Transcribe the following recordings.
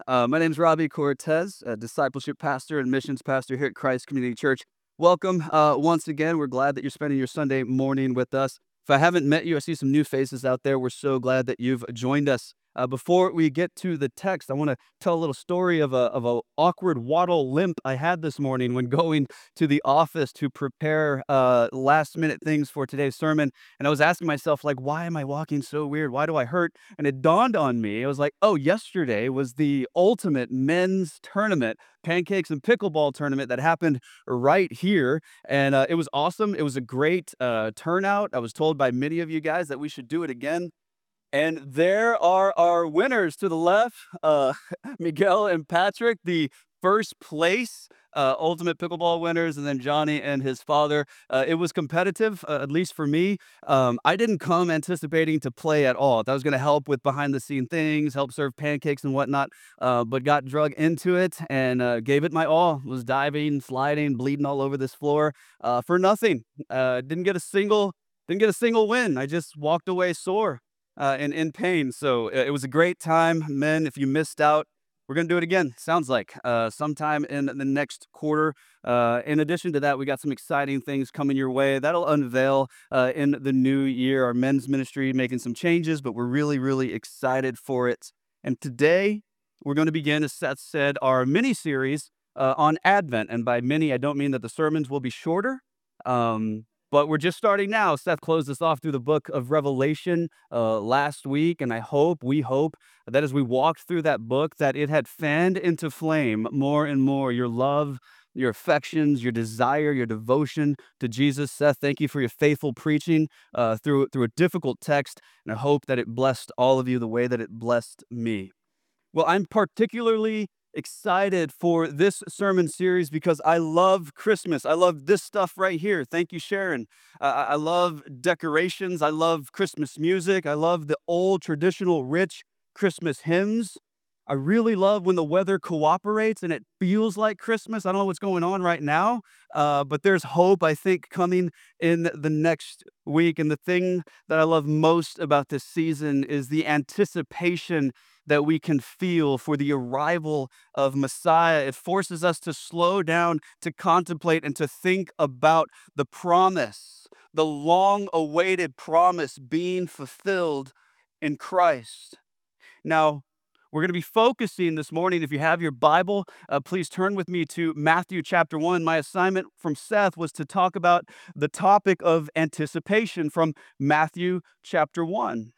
My name is Robbie Cortez, a discipleship pastor and missions pastor here at Christ Community Church. Welcome once again. We're glad that you're spending your Sunday morning with us. If I haven't met you, I see some new faces out there. We're so glad that you've joined us. Before we get to the text, I want to tell a little story of a awkward waddle limp I had this morning when going to the office to prepare last minute things for today's sermon. And I was asking myself, like, why am I walking so weird? Why do I hurt? And it dawned on me. It was like, oh, yesterday was the ultimate men's tournament, pancakes and pickleball tournament that happened right here. And it was awesome. It was a great turnout. I was told by many of you guys that we should do it again. And there are our winners to the left, Miguel and Patrick, the first place ultimate pickleball winners, and then Johnny and his father. It was competitive, at least for me. I didn't come anticipating to play at all. That was going to help with behind the scene things, help serve pancakes and whatnot, but got drug into it and gave it my all. Was diving, sliding, bleeding all over this floor for nothing. Didn't get a single win. I just walked away sore and in pain. So it was a great time, men. If you missed out, we're gonna do it again. Sounds like sometime in the next quarter. In addition to that, we got some exciting things coming your way that'll unveil in the new year. Our men's ministry making some changes, but we're really, really excited for it. And today we're going to begin, as Seth said, our mini series on Advent. And by mini, I don't mean that the sermons will be shorter. But we're just starting now. Seth closed us off through the book of Revelation last week, and we hope that as we walked through that book, that it had fanned into flame more and more your love, your affections, your desire, your devotion to Jesus. Seth, thank you for your faithful preaching through a difficult text, and I hope that it blessed all of you the way that it blessed me. Well, I'm particularly excited for this sermon series because I love Christmas. I love this stuff right here. Thank you, Sharon. I love decorations. I love Christmas music. I love the old traditional rich Christmas hymns. I really love when the weather cooperates and it feels like Christmas. I don't know what's going on right now, but there's hope, I think, coming in the next week. And the thing that I love most about this season is the anticipation that we can feel for the arrival of Messiah. It forces us to slow down, to contemplate, and to think about the promise, the long awaited promise being fulfilled in Christ. Now, we're going to be focusing this morning. If you have your Bible, please turn with me to Matthew chapter 1. My assignment from Seth was to talk about the topic of anticipation from Matthew chapter 1.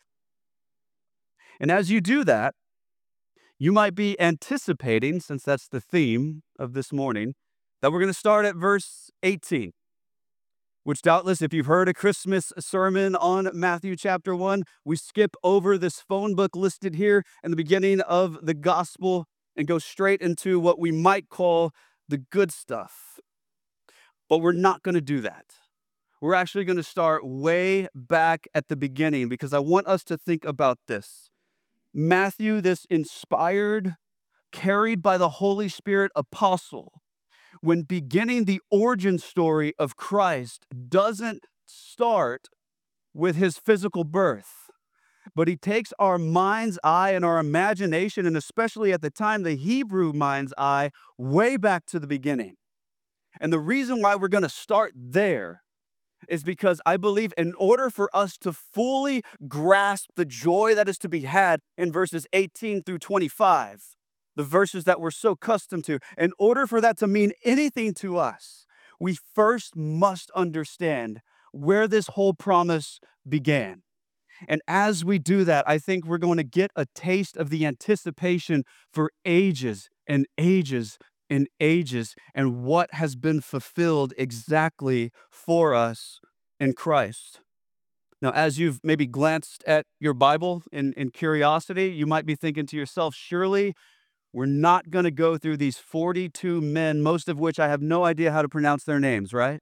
And as you do that, you might be anticipating, since that's the theme of this morning, that we're going to start at verse 18, which doubtless, if you've heard a Christmas sermon on Matthew chapter 1, we skip over this phone book listed here in the beginning of the gospel and go straight into what we might call the good stuff. But we're not going to do that. We're actually going to start way back at the beginning because I want us to think about this. Matthew, this inspired, carried by the Holy Spirit apostle, when beginning the origin story of Christ, doesn't start with his physical birth, but he takes our mind's eye and our imagination, and especially at the time, the Hebrew mind's eye, way back to the beginning. And the reason why we're going to start there is because I believe in order for us to fully grasp the joy that is to be had in verses 18 through 25, the verses that we're so accustomed to, in order for that to mean anything to us, we first must understand where this whole promise began. And as we do that, I think we're going to get a taste of the anticipation for ages and ages and ages and what has been fulfilled exactly for us in Christ. Now, as you've maybe glanced at your Bible in curiosity, you might be thinking to yourself, surely we're not going to go through these 42 men, most of which I have no idea how to pronounce their names, right?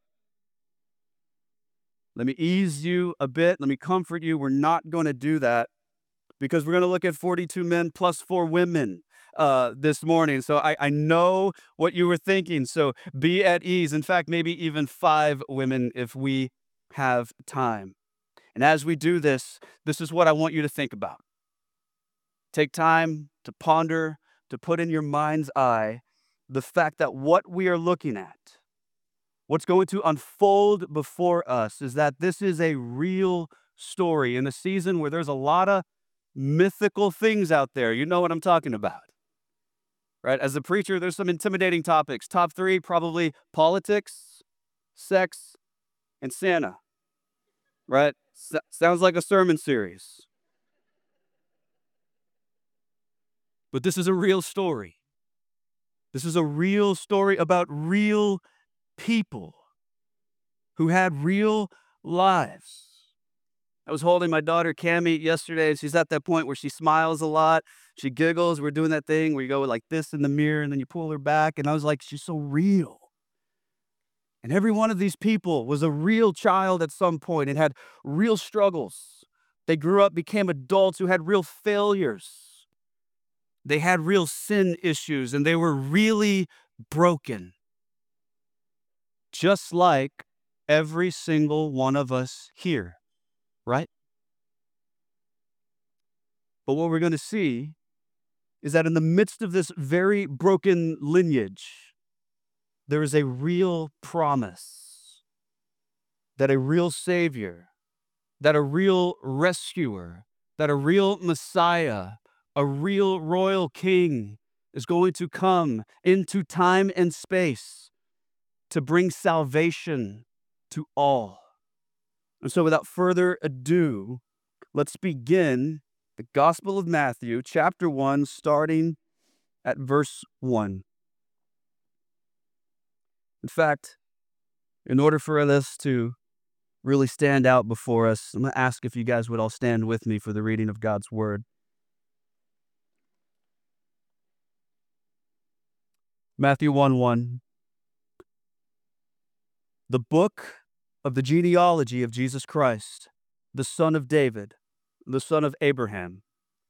Let me ease you a bit. Let me comfort you. We're not going to do that because we're going to look at 42 men plus 4 women this morning. So I know what you were thinking. So be at ease. In fact, maybe even 5 women if we have time. And as we do this, this is what I want you to think about. Take time to ponder, to put in your mind's eye the fact that what we are looking at, what's going to unfold before us, is that this is a real story in a season where there's a lot of mythical things out there. You know what I'm talking about, right? As a preacher, there's some intimidating topics. Top three, probably politics, sex, and Santa, right? Sounds like a sermon series. But this is a real story. This is a real story about real people who had real lives. I was holding my daughter Cammie yesterday, and she's at that point where she smiles a lot. She giggles. We're doing that thing where you go like this in the mirror and then you pull her back. And I was like, she's so real. And every one of these people was a real child at some point and had real struggles. They grew up, became adults who had real failures. They had real sin issues, and they were really broken. Just like every single one of us here, right? But what we're going to see is that in the midst of this very broken lineage, there is a real promise that a real Savior, that a real rescuer, that a real Messiah, a real royal king is going to come into time and space to bring salvation to all. And so without further ado, let's begin the Gospel of Matthew, chapter 1, starting at verse 1. In fact, in order for this to really stand out before us, I'm going to ask if you guys would all stand with me for the reading of God's Word. Matthew 1:1. The book of the genealogy of Jesus Christ, the son of David, the son of Abraham.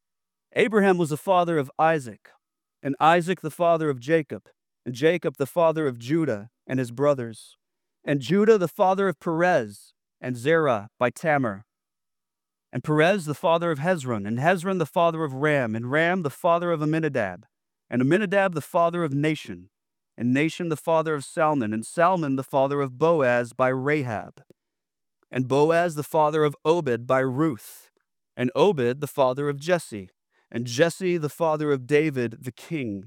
Abraham was the father of Isaac, and Isaac the father of Jacob, and Jacob the father of Judah and his brothers, and Judah the father of Perez, and Zerah by Tamar, and Perez the father of Hezron, and Hezron the father of Ram, and Ram the father of Amminadab, and Amminadab the father of Nahshon, and Nahshon the father of Salmon, and Salmon the father of Boaz by Rahab, and Boaz the father of Obed by Ruth, and Obed the father of Jesse, and Jesse the father of David the king.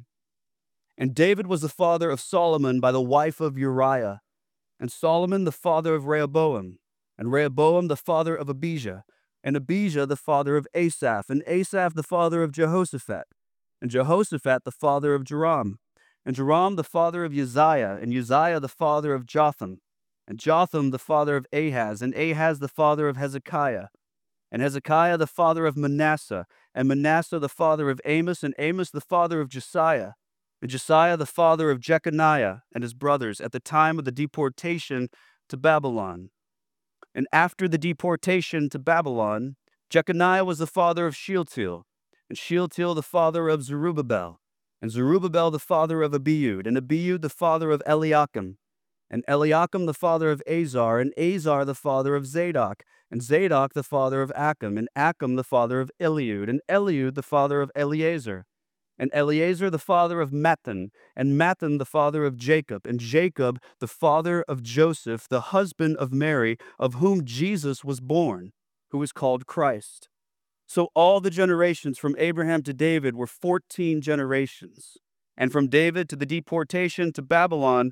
And David was the father of Solomon by the wife of Uriah, and Solomon the father of Rehoboam, and Rehoboam the father of Abijah, and Abijah the father of Asaph, and Asaph the father of Jehoshaphat, and Jehoshaphat the father of Joram, and Joram the father of Uzziah, and Uzziah the father of Jotham, and Jotham the father of Ahaz, and Ahaz the father of Hezekiah, and Hezekiah the father of Manasseh, and Manasseh the father of Amos, and Amos the father of Josiah, and Josiah the father of Jeconiah and his brothers at the time of the deportation to Babylon. And after the deportation to Babylon, Jeconiah was the father of Shealtiel, and Shealtiel the father of Zerubbabel, and Zerubbabel the father of Abiud, and Abiud the father of Eliakim, and Eliakim the father of Azar, and Azar the father of Zadok, and Zadok the father of Achim, and Achim the father of Eliud, and Eliud the father of Eleazar, and Eleazar the father of Matthan, and Matthan the father of Jacob, and Jacob the father of Joseph, the husband of Mary, of whom Jesus was born, who is called Christ. So all the generations from Abraham to David were 14 generations, and from David to the deportation to Babylon,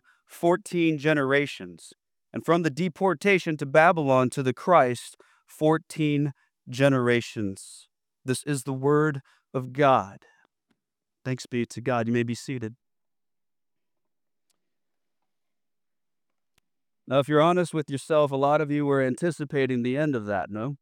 14 generations, and from the deportation to Babylon to the Christ, 14 generations. This is the word of God. Thanks be to God. You may be seated. Now, if you're honest with yourself, a lot of you were anticipating the end of that, no?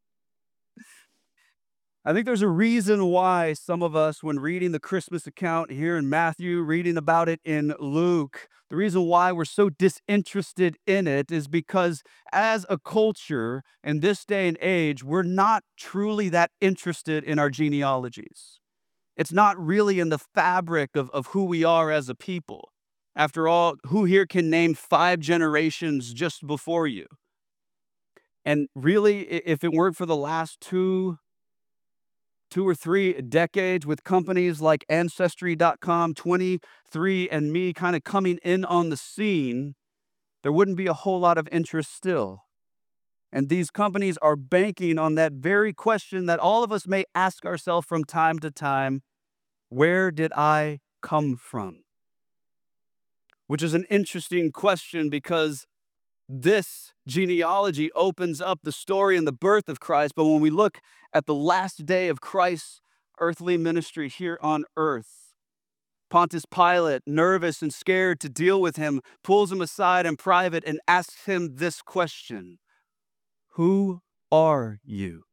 I think there's a reason why some of us, when reading the Christmas account here in Matthew, reading about it in Luke, the reason why we're so disinterested in it is because as a culture in this day and age, we're not truly that interested in our genealogies. It's not really in the fabric of who we are as a people. After all, who here can name 5 generations just before you? And really, if it weren't for the last two 2 or 3 decades with companies like Ancestry.com, 23andMe kind of coming in on the scene, there wouldn't be a whole lot of interest still. And these companies are banking on that very question that all of us may ask ourselves from time to time: where did I come from? Which is an interesting question, because this genealogy opens up the story and the birth of Christ. But when we look at the last day of Christ's earthly ministry here on earth, Pontius Pilate, nervous and scared to deal with him, pulls him aside in private and asks him this question: who are you?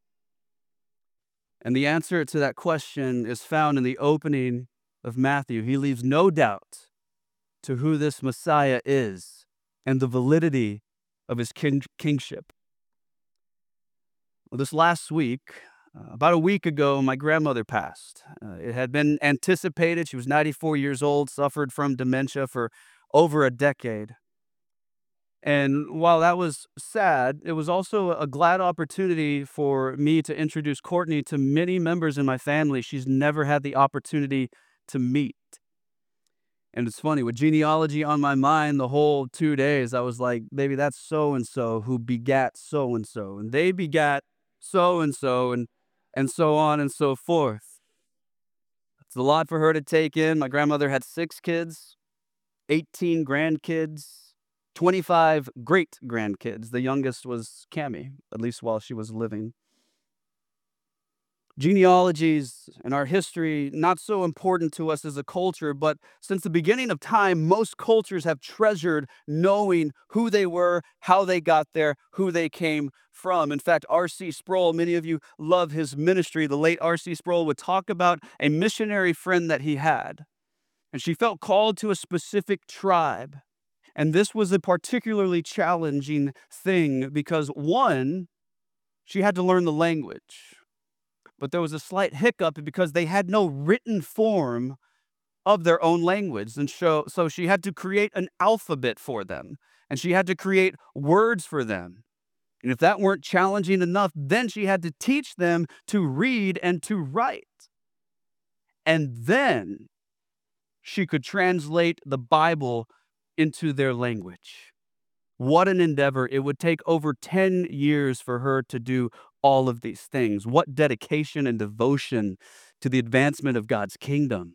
And the answer to that question is found in the opening of Matthew. He leaves no doubt to who this Messiah is and the validity of his kingship. Well, this last week, about a week ago, my grandmother passed. It had been anticipated. She was 94 years old, suffered from dementia for over a decade. And while that was sad, it was also a glad opportunity for me to introduce Courtney to many members in my family she's never had the opportunity to meet. And it's funny, with genealogy on my mind the whole 2 days, I was like, baby, that's so and so who begat so and so, and they begat so and so, and so on and so forth. It's a lot for her to take in. My grandmother had 6 kids, 18 grandkids, 25 great grandkids. The youngest was Cammie, at least while she was living. Genealogies and our history, not so important to us as a culture, but since the beginning of time, most cultures have treasured knowing who they were, how they got there, who they came from. In fact, R.C. Sproul, many of you love his ministry. The late R.C. Sproul would talk about a missionary friend that he had, and she felt called to a specific tribe. And this was a particularly challenging thing because, one, she had to learn the language. But there was a slight hiccup because they had no written form of their own language. And so she had to create an alphabet for them, and she had to create words for them. And if that weren't challenging enough, then she had to teach them to read and to write. And then she could translate the Bible into their language. What an endeavor. It would take over 10 years for her to do all of these things. What dedication and devotion to the advancement of God's kingdom.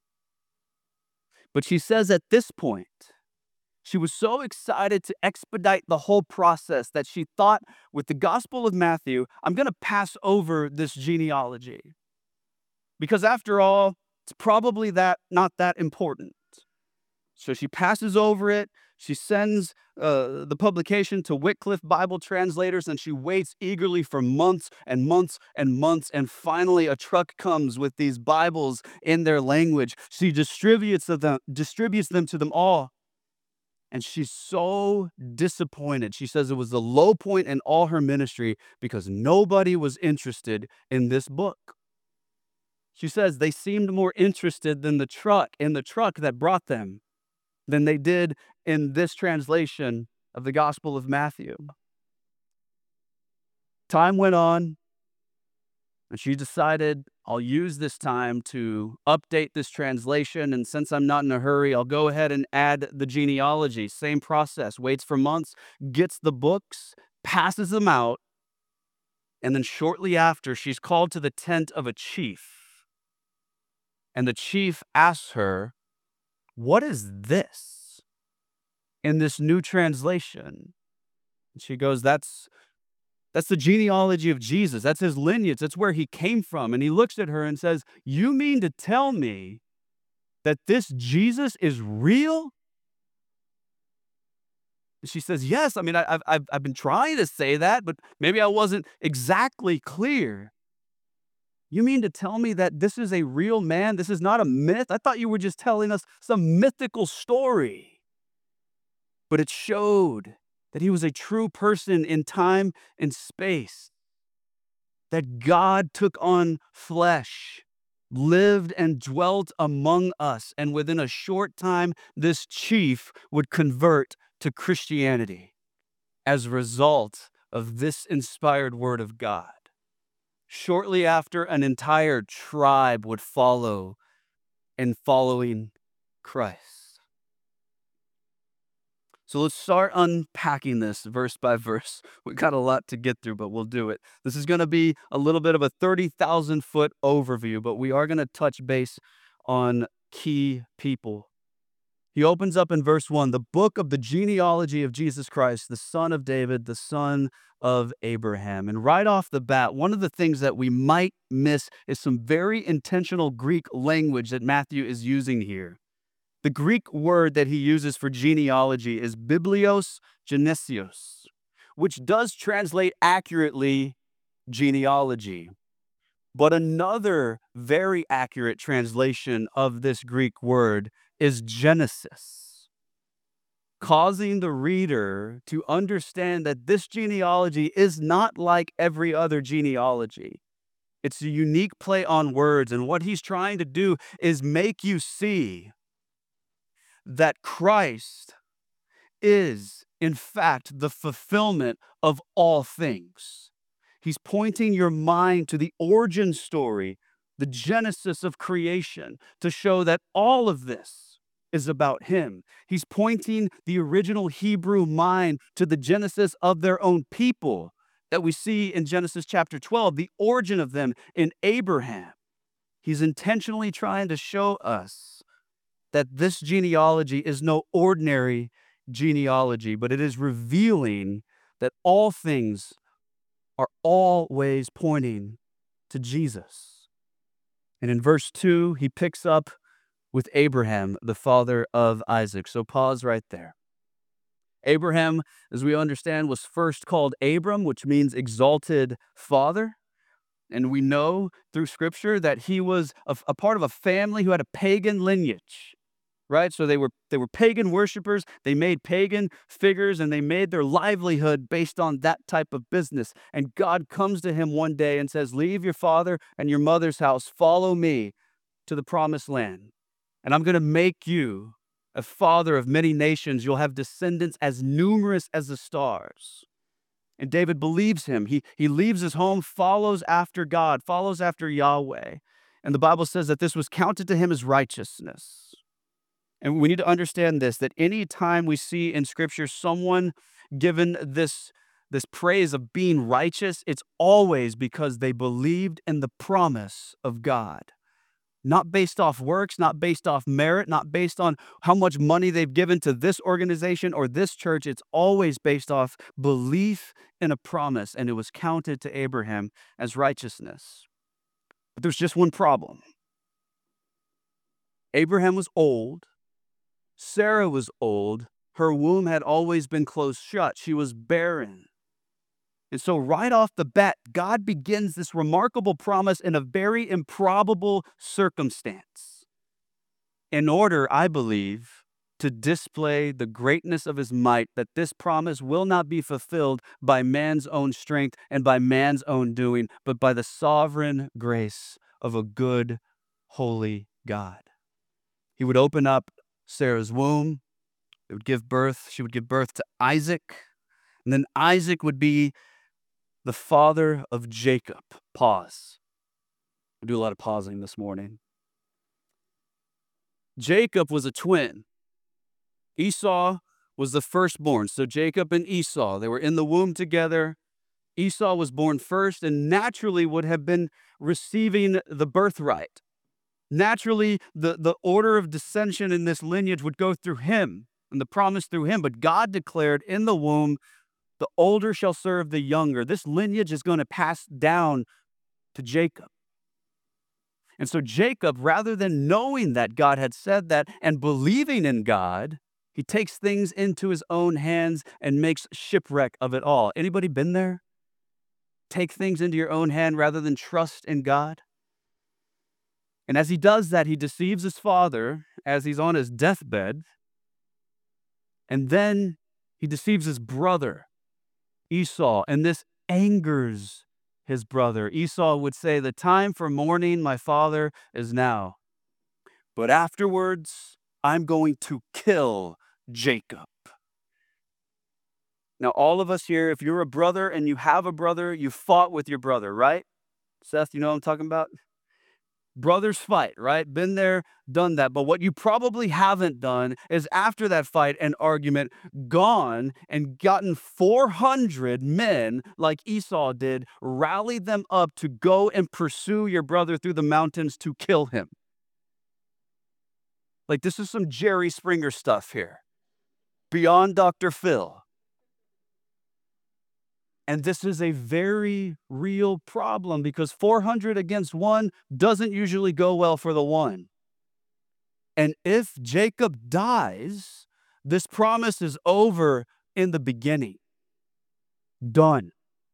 But she says at this point, she was so excited to expedite the whole process that she thought, with the Gospel of Matthew, I'm going to pass over this genealogy. Because after all, it's probably not that important. So she passes over it. She sends the publication to Wycliffe Bible translators, and she waits eagerly for months and months and months. And finally, a truck comes with these Bibles in their language. She distributes them to them all. And she's so disappointed. She says it was the low point in all her ministry because nobody was interested in this book. She says they seemed more interested in the truck that brought them than they did in this translation of the Gospel of Matthew. Time went on, and she decided, I'll use this time to update this translation, and since I'm not in a hurry, I'll go ahead and add the genealogy. Same process, waits for months, gets the books, passes them out, and then shortly after, she's called to the tent of a chief. And the chief asks her, what is this in this new translation? And she goes, that's the genealogy of Jesus. That's his lineage. That's where he came from. And he looks at her and says, you mean to tell me that this Jesus is real? And she says, yes. I mean, I've been trying to say that, but maybe I wasn't exactly clear. You mean to tell me that this is a real man? This is not a myth? I thought you were just telling us some mythical story. But it showed that he was a true person in time and space, that God took on flesh, lived and dwelt among us, and within a short time, this chief would convert to Christianity as a result of this inspired word of God. Shortly after, an entire tribe would follow in following Christ. So let's start unpacking this verse by verse. We got a lot to get through, but we'll do it. This is going to be a little bit of a 30,000-foot overview, but we are going to touch base on key people. He opens up in verse 1, the book of the genealogy of Jesus Christ, the son of David, the son of Abraham. And right off the bat, one of the things that we might miss is some very intentional Greek language that Matthew is using here. The Greek word that he uses for genealogy is biblios genesios, which does translate accurately genealogy. But another very accurate translation of this Greek word is Genesis, causing the reader to understand that this genealogy is not like every other genealogy. It's a unique play on words, and what he's trying to do is make you see that Christ is, in fact, the fulfillment of all things. He's pointing your mind to the origin story, the genesis of creation, to show that all of this is about him. He's pointing the original Hebrew mind to the genesis of their own people that we see in Genesis chapter 12, the origin of them in Abraham. He's intentionally trying to show us that this genealogy is no ordinary genealogy, but it is revealing that all things are always pointing to Jesus. And in verse 2, he picks up with Abraham, the father of Isaac. So pause right there. Abraham, as we understand, was first called Abram, which means exalted father. And we know through scripture that he was a part of a family who had a pagan lineage. Right? So they were pagan worshipers. They made pagan figures and they made their livelihood based on that type of business. And God comes to him one day and says, "Leave your father and your mother's house, follow me to the promised land. And I'm going to make you a father of many nations. You'll have descendants as numerous as the stars." And David believes him. He leaves his home, follows after God, follows after Yahweh. And the Bible says that this was counted to him as righteousness. And we need to understand this, that any time we see in scripture someone given this praise of being righteous, it's always because they believed in the promise of God. Not based off works, not based off merit, not based on how much money they've given to this organization or this church. It's always based off belief in a promise, and it was counted to Abraham as righteousness. But there's just one problem. Abraham was old. Sarah was old. Her womb had always been closed shut. She was barren. And so right off the bat, God begins this remarkable promise in a very improbable circumstance in order, I believe, to display the greatness of his might, that this promise will not be fulfilled by man's own strength and by man's own doing, but by the sovereign grace of a good, holy God. He would open up Sarah's womb. It would give birth. She would give birth to Isaac. And then Isaac would be the father of Jacob. Pause. I do a lot of pausing this morning. Jacob was a twin. Esau was the firstborn. So Jacob and Esau, they were in the womb together. Esau was born first and naturally would have been receiving the birthright. Naturally, the order of descension in this lineage would go through him and the promise through him. But God declared in the womb, the older shall serve the younger. This lineage is going to pass down to Jacob. And so Jacob, rather than knowing that God had said that and believing in God, he takes things into his own hands and makes shipwreck of it all. Anybody been there? Take things into your own hand rather than trust in God? And as he does that, he deceives his father as he's on his deathbed. And then he deceives his brother, Esau, and this angers his brother. Esau would say, "The time for mourning my father is now. But afterwards, I'm going to kill Jacob." Now, all of us here, if you're a brother and you have a brother, you fought with your brother, right? Seth, you know what I'm talking about? Brothers fight, right? Been there, done that. But what you probably haven't done is after that fight and argument, gone and gotten 400 men like Esau did, rallied them up to go and pursue your brother through the mountains to kill him. Like, this is some Jerry Springer stuff here, beyond Dr. Phil. And this is a very real problem because 400 against one doesn't usually go well for the one. And if Jacob dies, this promise is over in the beginning. Done.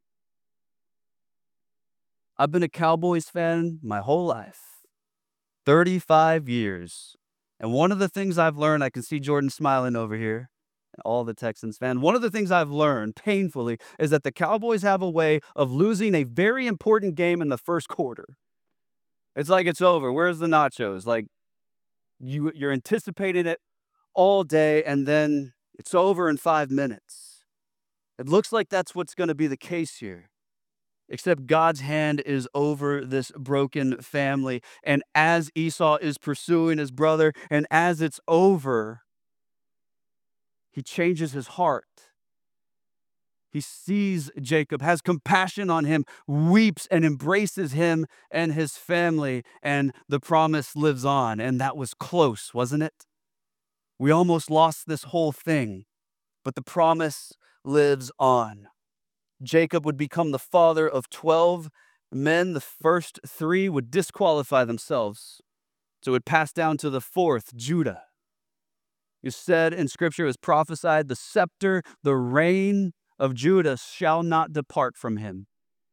I've been a Cowboys fan my whole life, 35 years. And one of the things I've learned, I can see Jordan smiling over here, all the Texans fan. One of the things I've learned painfully is that the Cowboys have a way of losing a very important game in the first quarter. It's like it's over. Where's the nachos? Like you're anticipating it all day and then it's over in 5 minutes. It looks like that's what's going to be the case here. Except God's hand is over this broken family. And as Esau is pursuing his brother, and as it's over, he changes his heart. He sees Jacob, has compassion on him, weeps and embraces him and his family, and the promise lives on. And that was close, wasn't it? We almost lost this whole thing, but the promise lives on. Jacob would become the father of 12 men. The first 3 would disqualify themselves. So it would pass down to the 4th, Judah. You said in Scripture, it was prophesied, the scepter, the reign of Judah shall not depart from him.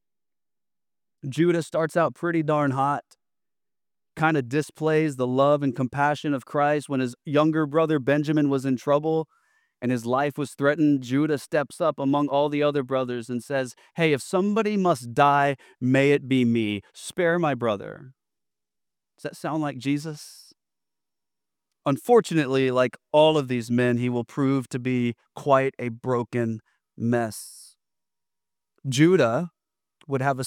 Judah starts out pretty darn hot, kind of displays the love and compassion of Christ. When his younger brother Benjamin was in trouble and his life was threatened, Judah steps up among all the other brothers and says, hey, if somebody must die, may it be me. Spare my brother. Does that sound like Jesus? Unfortunately, like all of these men, he will prove to be quite a broken mess. Judah would have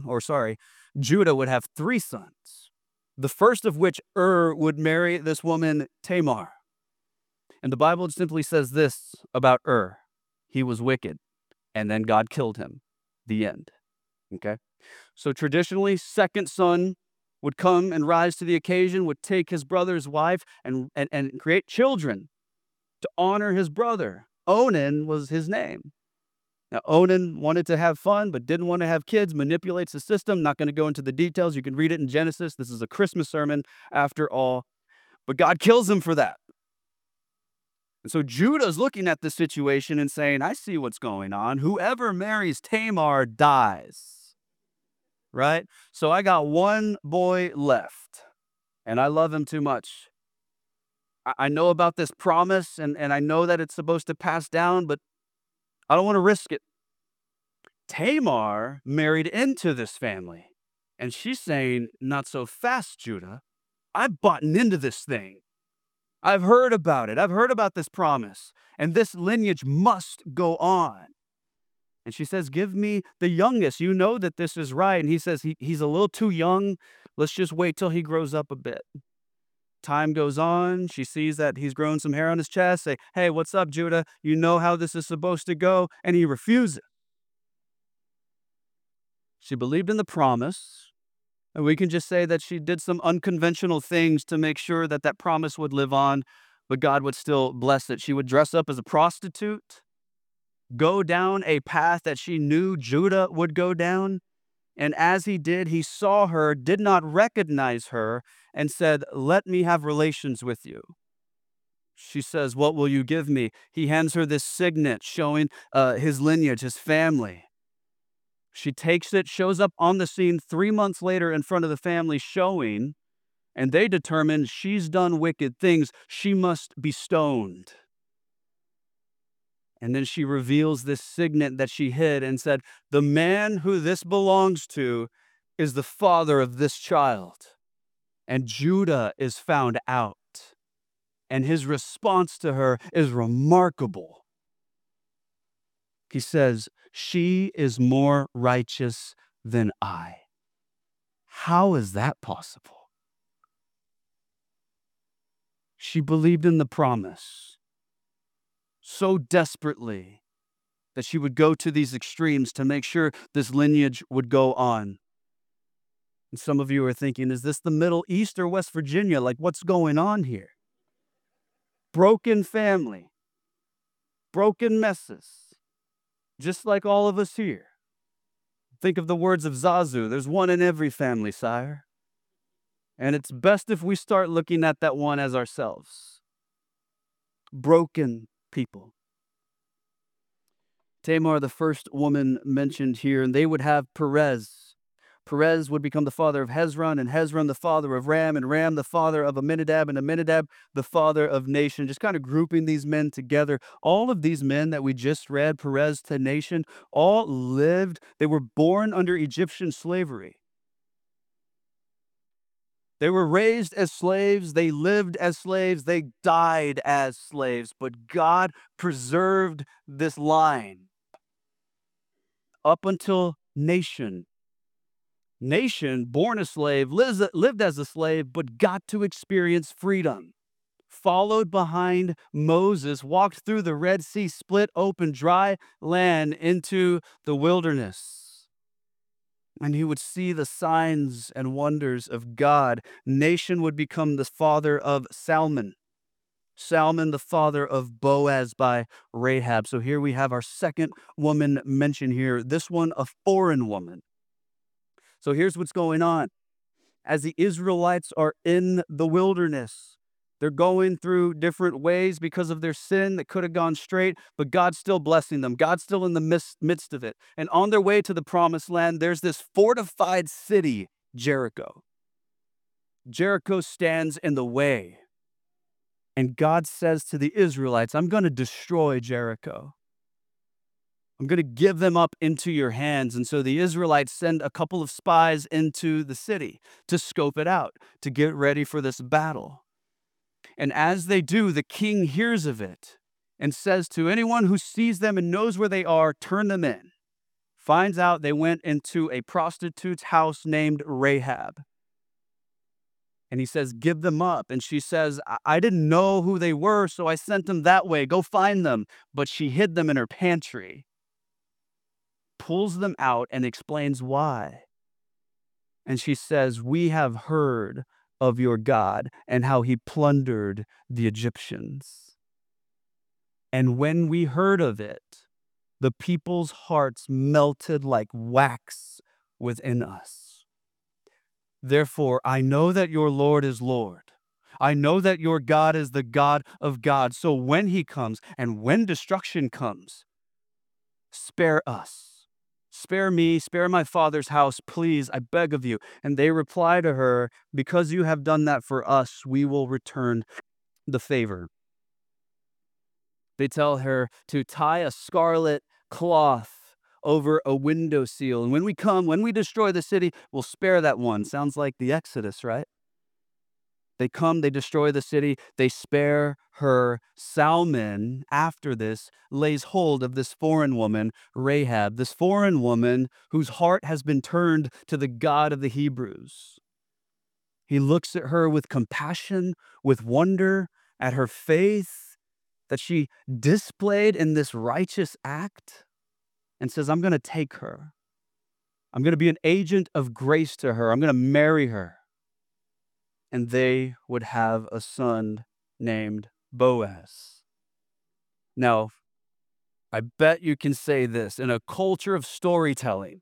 3 sons, the first of which would marry this woman Tamar. And the Bible simply says this about he was wicked, and then God killed him. The end. Okay? So traditionally, second son would come and rise to the occasion, would take his brother's wife and create children to honor his brother. Onan was his name. Now, Onan wanted to have fun, but didn't want to have kids, manipulates the system. Not going to go into the details. You can read it in Genesis. This is a Christmas sermon, after all. But God kills him for that. And so Judah's looking at the situation and saying, I see what's going on. Whoever marries Tamar dies. Right? So I got one boy left, and I love him too much. I know about this promise, and I know that it's supposed to pass down, but I don't want to risk it. Tamar married into this family, and she's saying, not so fast, Judah. I've bought into this thing. I've heard about it. I've heard about this promise, and this lineage must go on. And she says, give me the youngest. You know that this is right. And he says, he's a little too young. Let's just wait till he grows up a bit. Time goes on. She sees that he's grown some hair on his chest. Say, hey, what's up, Judah? You know how this is supposed to go. And he refuses. She believed in the promise. And we can just say that she did some unconventional things to make sure that that promise would live on, but God would still bless it. She would dress up as a prostitute, go down a path that she knew Judah would go down. And as he did, he saw her, did not recognize her, and said, let me have relations with you. She says, what will you give me? He hands her this signet showing his lineage, his family. She takes it, shows up on the scene 3 months later in front of the family showing, and they determine she's done wicked things. She must be stoned. And then she reveals this signet that she hid and said, the man who this belongs to is the father of this child. And Judah is found out. And his response to her is remarkable. He says, she is more righteous than I. How is that possible? She believed in the promise so desperately that she would go to these extremes to make sure this lineage would go on. And some of you are thinking, is this the Middle East or West Virginia? Like, what's going on here? Broken family, broken messes, just like all of us here. Think of the words of Zazu. There's one in every family, sire. And it's best if we start looking at that one as ourselves. Broken people. Tamar, the first woman mentioned here, and they would have Perez. Perez would become the father of Hezron, and Hezron the father of Ram, and Ram the father of Amminadab, and Amminadab the father of Nahshon. Just kind of grouping these men together. All of these men that we just read, Perez to Nahshon, all lived, they were born under Egyptian slavery. They were raised as slaves, they lived as slaves, they died as slaves, but God preserved this line up until Nahshon. Nahshon, born a slave, lived as a slave, but got to experience freedom. Followed behind Moses, walked through the Red Sea, split open dry land into the wilderness. And he would see the signs and wonders of God. Nahshon would become the father of Salmon. Salmon, the father of Boaz by Rahab. So here we have our second woman mentioned here, this one a foreign woman. So here's what's going on. As the Israelites are in the wilderness, they're going through different ways because of their sin that could have gone straight, but God's still blessing them. God's still in the midst of it. And on their way to the promised land, there's this fortified city, Jericho. Jericho stands in the way. And God says to the Israelites, I'm going to destroy Jericho. I'm going to give them up into your hands. And so the Israelites send a couple of spies into the city to scope it out, to get ready for this battle. And as they do, the king hears of it and says to anyone who sees them and knows where they are, turn them in. Finds out they went into a prostitute's house named Rahab. And he says, give them up. And she says, I didn't know who they were, so I sent them that way. Go find them. But she hid them in her pantry. Pulls them out and explains why. And she says, we have heard of your God and how he plundered the Egyptians. And when we heard of it, the people's hearts melted like wax within us. Therefore, I know that your Lord is Lord. I know that your God is the God of gods. So when he comes and when destruction comes, spare us. Spare me, spare my father's house, please, I beg of you. And they reply to her, because you have done that for us, we will return the favor. They tell her to tie a scarlet cloth over a window seal. And when we destroy the city, we'll spare that one. Sounds like the Exodus, right? They come, they destroy the city, they spare her. Salmon, after this, lays hold of this foreign woman, Rahab, this foreign woman whose heart has been turned to the God of the Hebrews. He looks at her with compassion, with wonder, at her faith that she displayed in this righteous act, and says, I'm going to take her. I'm going to be an agent of grace to her. I'm going to marry her. And they would have a son named Boaz. Now, I bet you can say this in a culture of storytelling,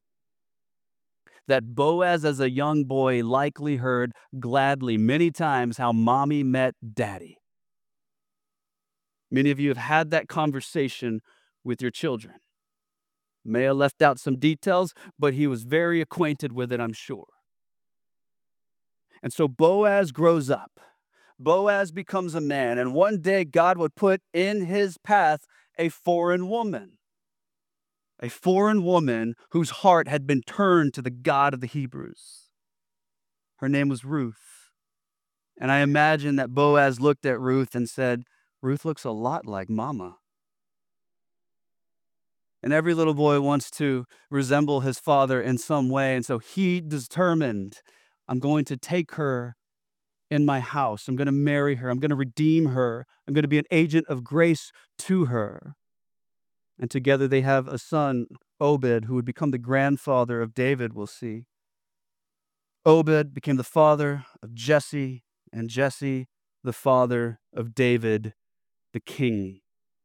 that Boaz as a young boy likely heard gladly many times how mommy met daddy. Many of you have had that conversation with your children. May have left out some details, but he was very acquainted with it, I'm sure. And so Boaz grows up. Boaz becomes a man, and one day God would put in his path a foreign woman whose heart had been turned to the God of the Hebrews. Her name was Ruth. And I imagine that Boaz looked at Ruth and said, Ruth looks a lot like Mama. And every little boy wants to resemble his father in some way, and so he determined, I'm going to take her in my house. I'm going to marry her. I'm going to redeem her. I'm going to be an agent of grace to her. And together they have a son, Obed, who would become the grandfather of David, we'll see. Obed became the father of Jesse, and Jesse the father of David, the king.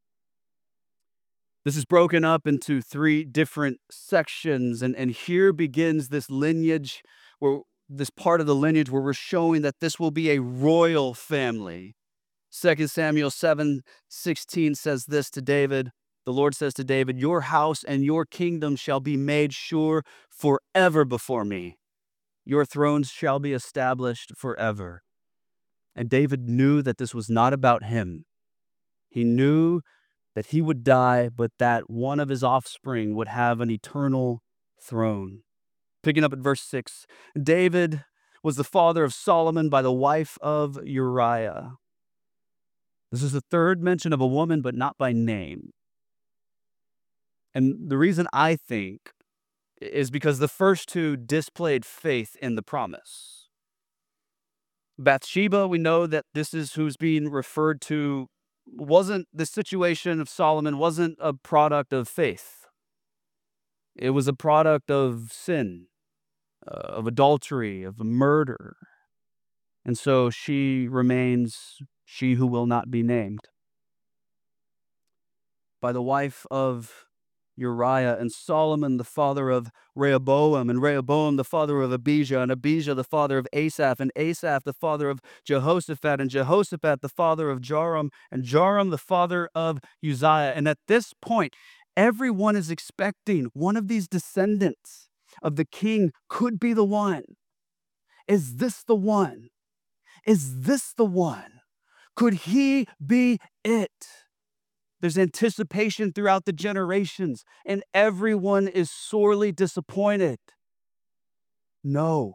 This is broken up into 3 different sections, and here begins this lineage, where this part of the lineage where we're showing that this will be a royal family. 2 Samuel 7:16 says this to David. The Lord says to David, "Your house and your kingdom shall be made sure forever before me. Your thrones shall be established forever." And David knew that this was not about him. He knew that he would die, but that one of his offspring would have an eternal throne. Picking up at verse 6, David was the father of Solomon by the wife of Uriah. This is the 3rd mention of a woman, but not by name. And the reason I think is because the first 2 displayed faith in the promise. Bathsheba, we know that this is who's being referred to, wasn't the situation of Solomon wasn't a product of faith. It was a product of sin, of adultery, of murder. And so she remains she who will not be named. By the wife of Uriah, and Solomon the father of Rehoboam, and Rehoboam the father of Abijah, and Abijah the father of Asaph, and Asaph the father of Jehoshaphat, and Jehoshaphat the father of Joram, and Joram the father of Uzziah. And at this point, everyone is expecting one of these descendants of the king could be the one. Is this the one? Is this the one? Could he be it? There's anticipation throughout the generations, and everyone is sorely disappointed. No.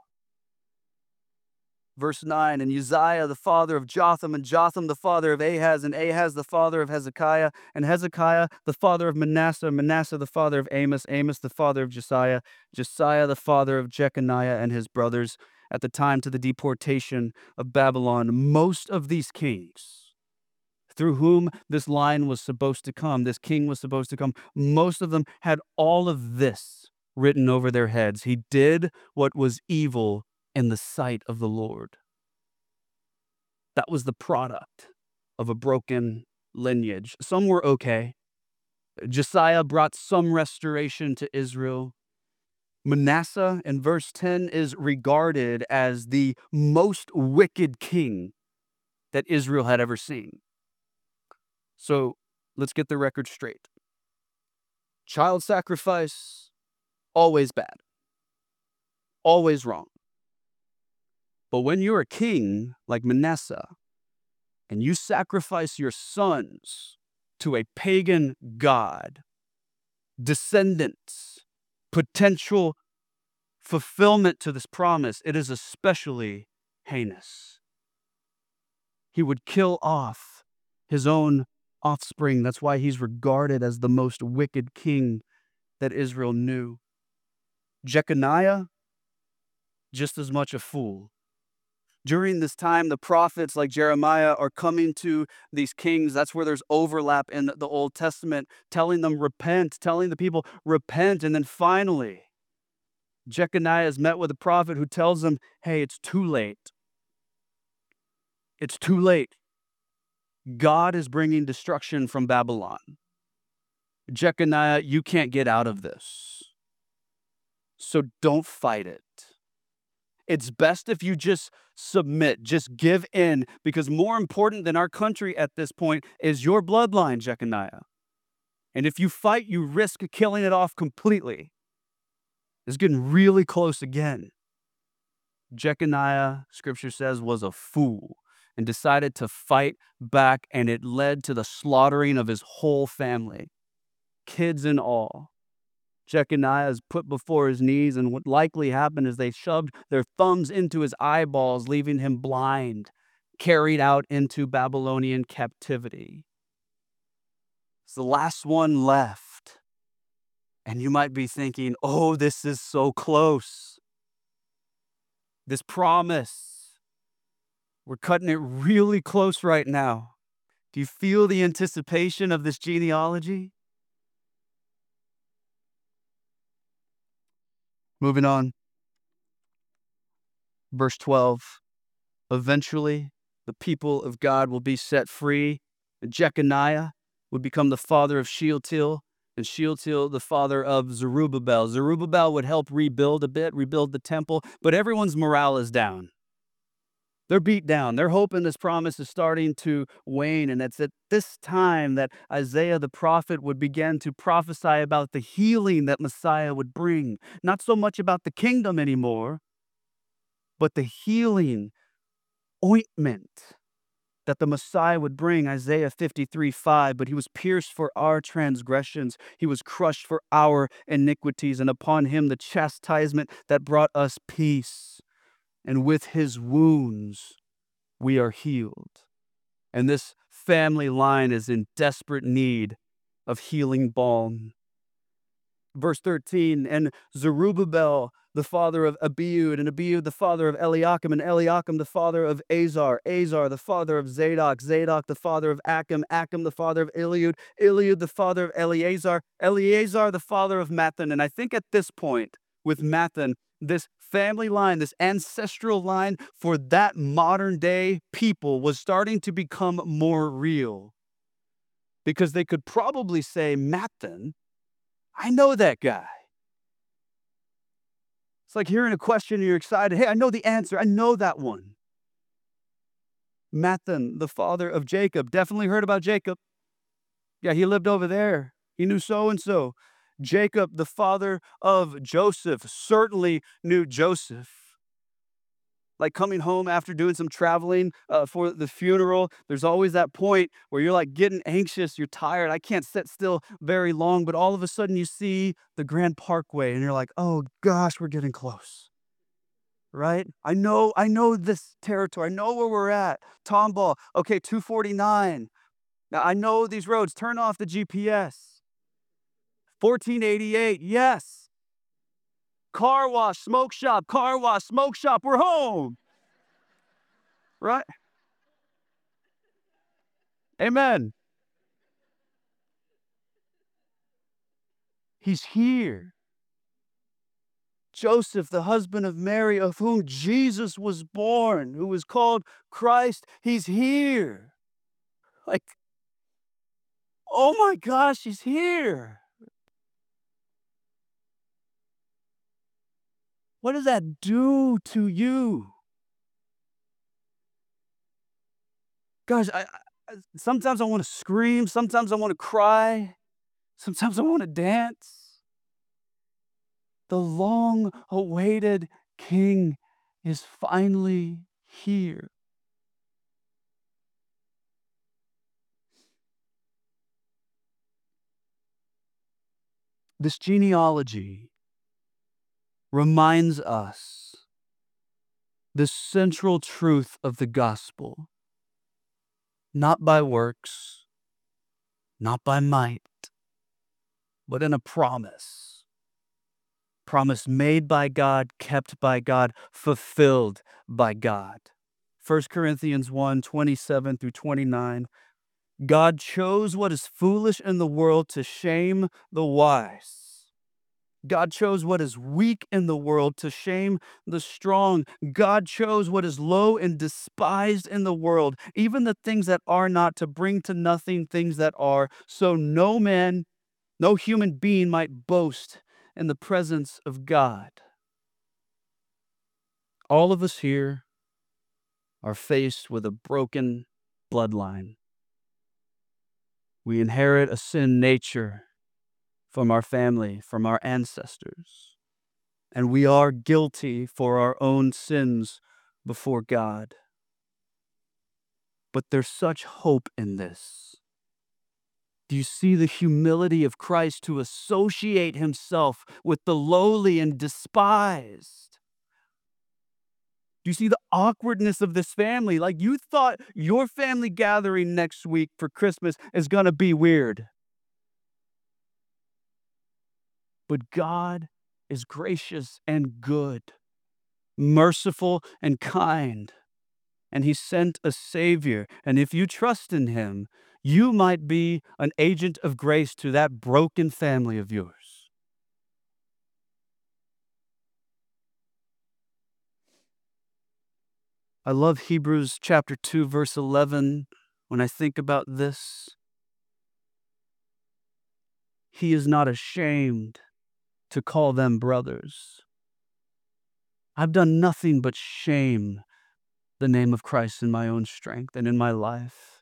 Verse 9, and Uzziah the father of Jotham, and Jotham the father of Ahaz, and Ahaz the father of Hezekiah, and Hezekiah the father of Manasseh, Manasseh the father of Amos, Amos the father of Josiah, Josiah the father of Jeconiah and his brothers. At the time to the deportation of Babylon, most of these kings through whom this line was supposed to come, this king was supposed to come, most of them had all of this written over their heads. He did what was evil in the sight of the Lord. That was the product of a broken lineage. Some were okay. Josiah brought some restoration to Israel. Manasseh, in verse 10, is regarded as the most wicked king that Israel had ever seen. So let's get the record straight. Child sacrifice, always bad, always wrong. But when you're a king like Manasseh and you sacrifice your sons to a pagan god, descendants, potential fulfillment to this promise, it is especially heinous. He would kill off his own offspring. That's why he's regarded as the most wicked king that Israel knew. Jeconiah, just as much a fool. During this time, the prophets like Jeremiah are coming to these kings. That's where there's overlap in the Old Testament, telling them repent, telling the people repent. And then finally, Jeconiah is met with a prophet who tells them, hey, it's too late. It's too late. God is bringing destruction from Babylon. Jeconiah, you can't get out of this. So don't fight it. It's best if you just submit, just give in, because more important than our country at this point is your bloodline, Jeconiah. And if you fight, you risk killing it off completely. It's getting really close again. Jeconiah, scripture says, was a fool and decided to fight back, and it led to the slaughtering of his whole family, kids and all. Jeconiah is put before his knees, and what likely happened is they shoved their thumbs into his eyeballs, leaving him blind, carried out into Babylonian captivity. It's the last one left. And you might be thinking, oh, this is so close. This promise, we're cutting it really close right now. Do you feel the anticipation of this genealogy? Moving on, verse 12. Eventually, the people of God will be set free. Jeconiah would become the father of Shealtiel, and Shealtiel the father of Zerubbabel. Zerubbabel would help rebuild a bit, rebuild the temple, but everyone's morale is down. They're beat down. They're hoping this promise is starting to wane. And it's at this time that Isaiah the prophet would begin to prophesy about the healing that Messiah would bring. Not so much about the kingdom anymore, but the healing ointment that the Messiah would bring. Isaiah 53:5. But he was pierced for our transgressions, he was crushed for our iniquities, and upon him the chastisement that brought us peace. And with his wounds we are healed. And this family line is in desperate need of healing balm. Verse 13, and Zerubbabel, the father of Abiud, and Abiud, the father of Eliakim, and Eliakim, the father of Azar, Azar, the father of Zadok, Zadok, the father of Achim, Achim, the father of Eliud, Eliud, the father of Eleazar, Eleazar, the father of Mathan. And I think at this point, with Mathan, this family line, this ancestral line for that modern day people was starting to become more real. Because they could probably say, Mathan, I know that guy. It's like hearing a question and you're excited. Hey, I know the answer. I know that one. Mathan, the father of Jacob. Definitely heard about Jacob. Yeah, he lived over there. He knew so and so. Jacob, the father of Joseph, certainly knew Joseph. Like coming home after doing some traveling for the funeral, there's always that point where you're like getting anxious, you're tired. I can't sit still very long, but all of a sudden you see the Grand Parkway and you're like, oh gosh, we're getting close. Right? I know this territory. I know where we're at. Tomball. Okay, 249. Now I know these roads. Turn off the GPS. 1488. Yes. Car wash, smoke shop, car wash, smoke shop. We're home. Right? Amen. He's here. Joseph, the husband of Mary, of whom Jesus was born, who was called Christ, he's here. Like, oh my gosh, he's here. What does that do to you? Gosh, sometimes I want to scream, sometimes I want to cry, sometimes I want to dance. The long awaited King is finally here. This genealogy reminds us the central truth of the gospel: not by works, not by might, but in a promise. Promise made by God, kept by God, fulfilled by God. 1 Corinthians 1:27 through 29. God chose what is foolish in the world to shame the wise. God chose what is weak in the world to shame the strong. God chose what is low and despised in the world, even the things that are not, to bring to nothing things that are, so no man, no human being might boast in the presence of God. All of us here are faced with a broken bloodline. We inherit a sin nature from our family, from our ancestors. And we are guilty for our own sins before God. But there's such hope in this. Do you see the humility of Christ to associate himself with the lowly and despised? Do you see the awkwardness of this family? Like, you thought your family gathering next week for Christmas is going to be weird. But God is gracious and good. merciful and kind. And he sent a Savior. And if you trust in him, you might be an agent of grace to that broken family of yours. I love Hebrews chapter 2, verse 11. When I think about this, he is not ashamed to call them brothers. I've done nothing but shame the name of Christ in my own strength and in my life.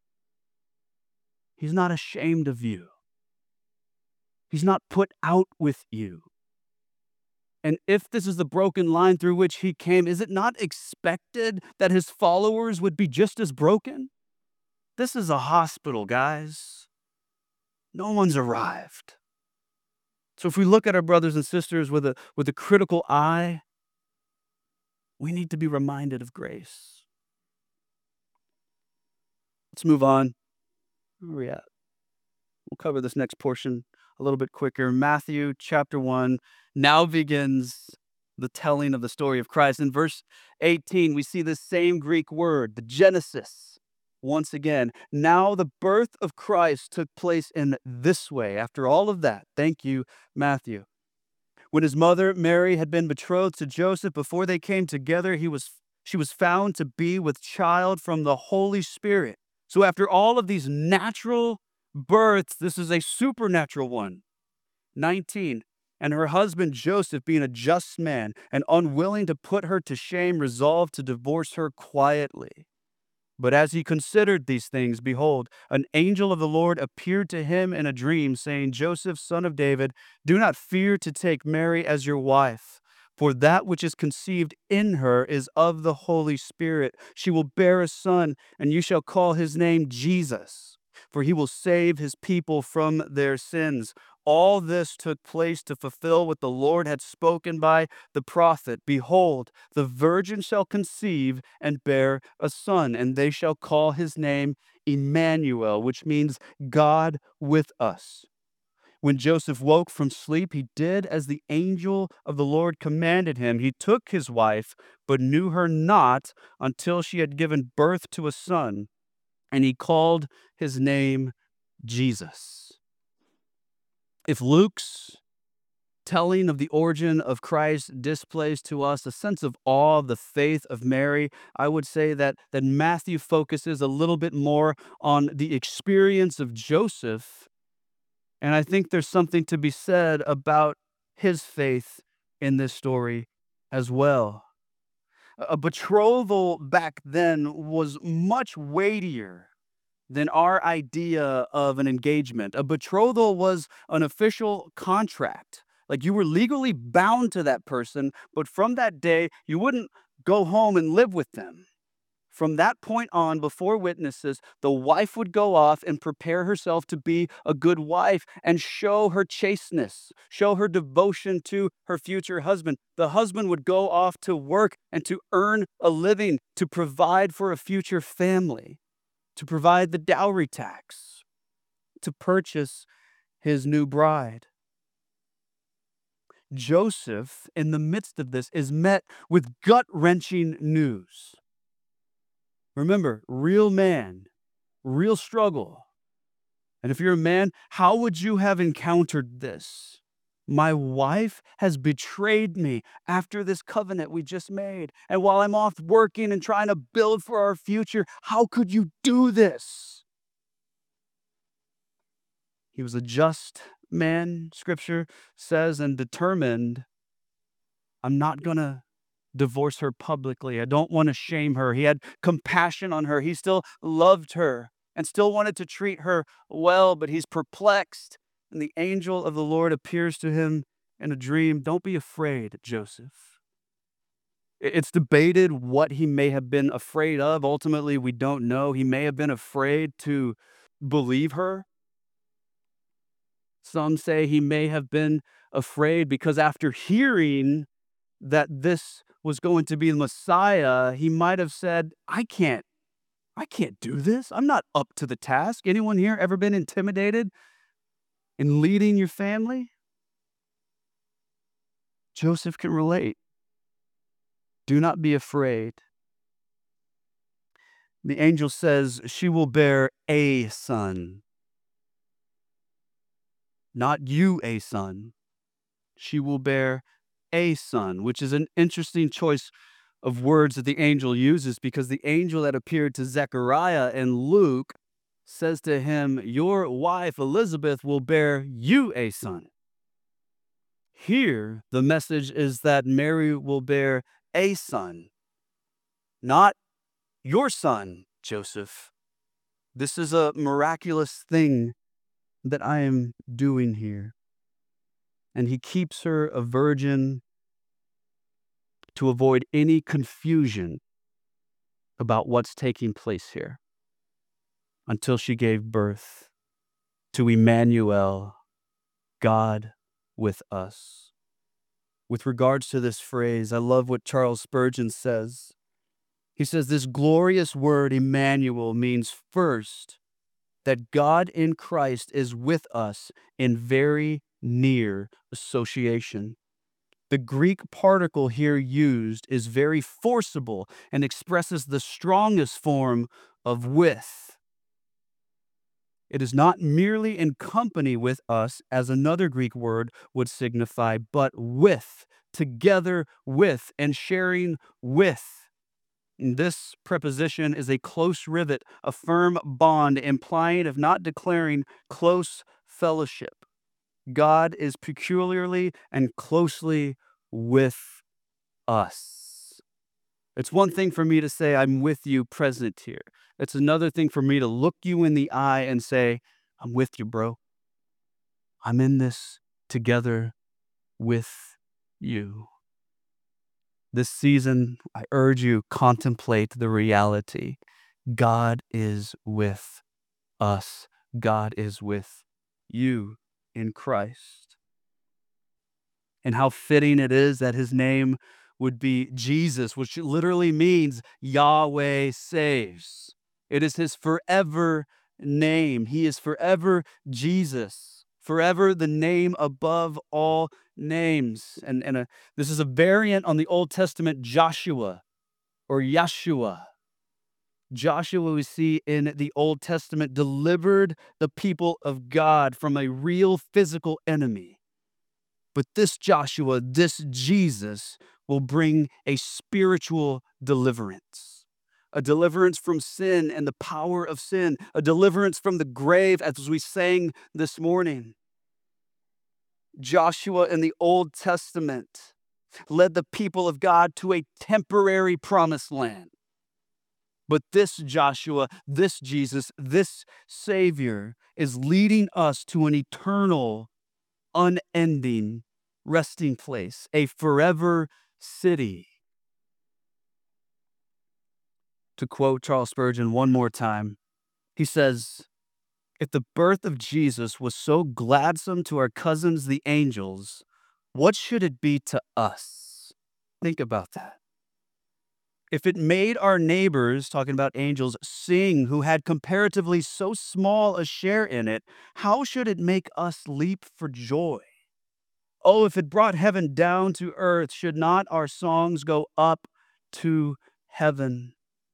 He's not ashamed of you. He's not put out with you. And if this is the broken line through which he came, is it not expected that his followers would be just as broken? This is a hospital, guys. No one's arrived. So if we look at our brothers and sisters with a critical eye, we need to be reminded of grace. Let's move on. Where are we at? We'll cover this next portion a little bit quicker. Matthew chapter 1 now begins the telling of the story of Christ. In verse 18, we see the same Greek word, the Genesis, once again. Now the birth of Christ took place in this way. After all of that, thank you, Matthew. When his mother Mary had been betrothed to Joseph, before they came together, she was found to be with child from the Holy Spirit. So after all of these natural births, this is a supernatural one. 19. And her husband Joseph, being a just man and unwilling to put her to shame, resolved to divorce her quietly. But as he considered these things, behold, an angel of the Lord appeared to him in a dream, saying, Joseph, son of David, do not fear to take Mary as your wife, for that which is conceived in her is of the Holy Spirit. She will bear a son, and you shall call his name Jesus, for he will save his people from their sins. All this took place to fulfill what the Lord had spoken by the prophet. Behold, the virgin shall conceive and bear a son, and they shall call his name Emmanuel, which means God with us. When Joseph woke from sleep, he did as the angel of the Lord commanded him. He took his wife, but knew her not until she had given birth to a son, and he called his name Jesus. If Luke's telling of the origin of Christ displays to us a sense of awe of the faith of Mary, I would say that Matthew focuses a little bit more on the experience of Joseph. And I think there's something to be said about his faith in this story as well. A betrothal back then was much weightier than our idea of an engagement. A betrothal was an official contract. Like you were legally bound to that person, but from that day, you wouldn't go home and live with them. From that point on, before witnesses, the wife would go off and prepare herself to be a good wife and show her chasteness, show her devotion to her future husband. The husband would go off to work and to earn a living, to provide for a future family, to provide the dowry tax, to purchase his new bride. Joseph, in the midst of this, is met with gut-wrenching news. Remember, real man, real struggle. And if you're a man, how would you have encountered this? My wife has betrayed me after this covenant we just made. And while I'm off working and trying to build for our future, how could you do this? He was a just man, scripture says, and determined, I'm not going to divorce her publicly. I don't want to shame her. He had compassion on her. He still loved her and still wanted to treat her well, but he's perplexed. And the angel of the Lord appears to him in a dream. Don't be afraid, Joseph. It's debated what he may have been afraid of. Ultimately, we don't know. He may have been afraid to believe her. Some say he may have been afraid because after hearing that this was going to be the Messiah, he might have said, I can't do this. I'm not up to the task. Anyone here ever been intimidated in leading your family? Joseph can relate. Do not be afraid. The angel says she will bear a son, not you a son. She will bear a son, which is an interesting choice of words that the angel uses, because the angel that appeared to Zechariah in Luke says to him, your wife Elizabeth will bear you a son. Here, the message is that Mary will bear a son, not your son, Joseph. This is a miraculous thing that I am doing here. And he keeps her a virgin to avoid any confusion about what's taking place here, until she gave birth to Emmanuel, God with us. With regards to this phrase, I love what Charles Spurgeon says. He says, this glorious word Emmanuel means first that God in Christ is with us in very near association. The Greek particle here used is very forcible and expresses the strongest form of with. It is not merely in company with us, as another Greek word would signify, but with, together with, and sharing with. And this preposition is a close rivet, a firm bond, implying of not declaring close fellowship. God is peculiarly and closely with us. It's one thing for me to say, I'm with you present here. It's another thing for me to look you in the eye and say, I'm with you, bro. I'm in this together with you. This season, I urge you, contemplate the reality. God is with us. God is with you in Christ. And how fitting it is that his name would be Jesus, which literally means Yahweh saves. It is his forever name. He is forever Jesus, forever the name above all names. And this is a variant on the Old Testament Joshua or Yeshua. Joshua, we see in the Old Testament, delivered the people of God from a real physical enemy. But this Joshua, this Jesus, will bring a spiritual deliverance, a deliverance from sin and the power of sin, a deliverance from the grave, as we sang this morning. Joshua in the Old Testament led the people of God to a temporary promised land. But this Joshua, this Jesus, this Savior is leading us to an eternal, unending resting place, a forever city. To quote Charles Spurgeon one more time, he says, if the birth of Jesus was so gladsome to our cousins, the angels, what should it be to us? Think about that. If it made our neighbors, talking about angels, sing who had comparatively so small a share in it, how should it make us leap for joy? Oh, if it brought heaven down to earth, should not our songs go up to heaven?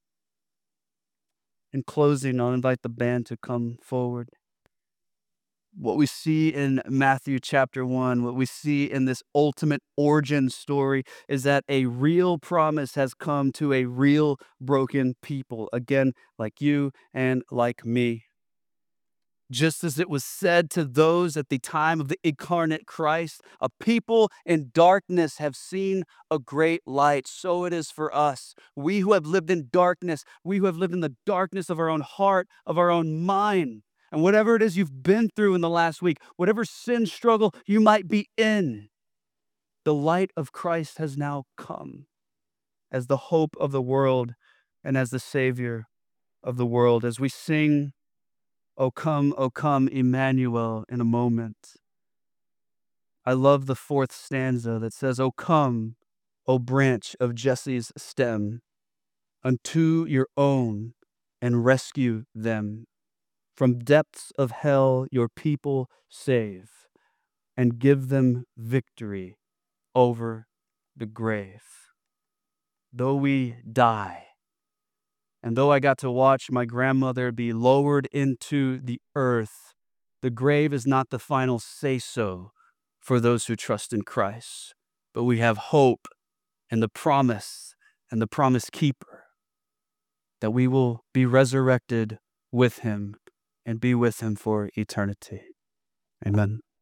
In closing, I'll invite the band to come forward. What we see in Matthew chapter 1, what we see in this ultimate origin story is that a real promise has come to a real broken people, again, like you and like me. Just as it was said to those at the time of the incarnate Christ, a people in darkness have seen a great light. So it is for us. We who have lived in darkness, we who have lived in the darkness of our own heart, of our own mind, and whatever it is you've been through in the last week, whatever sin struggle you might be in, the light of Christ has now come as the hope of the world and as the Savior of the world. As we sing, O come, Emmanuel, in a moment. I love the fourth stanza that says, O come, O branch of Jesse's stem, unto your own, and rescue them. From depths of hell your people save, and give them victory over the grave. though we die, and though I got to watch my grandmother be lowered into the earth, the grave is not the final say-so for those who trust in Christ. But we have hope and the promise keeper that we will be resurrected with him and be with him for eternity. Amen.